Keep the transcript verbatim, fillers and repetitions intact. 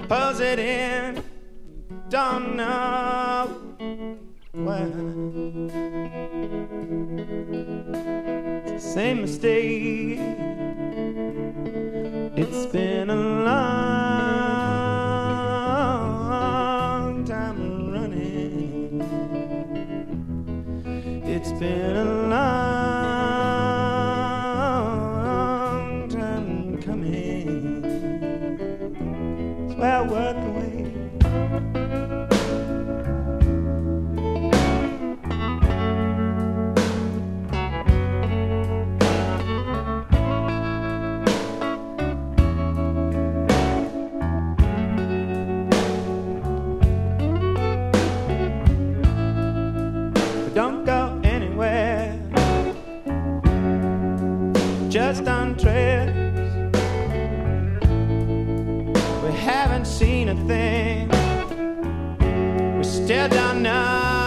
pulls it in, don't know why. It's the same mistake. It's been a long time running. It's been a long time coming. It's where I work away. Don't go anywhere, just on trips. We haven't seen a thing, we still don't know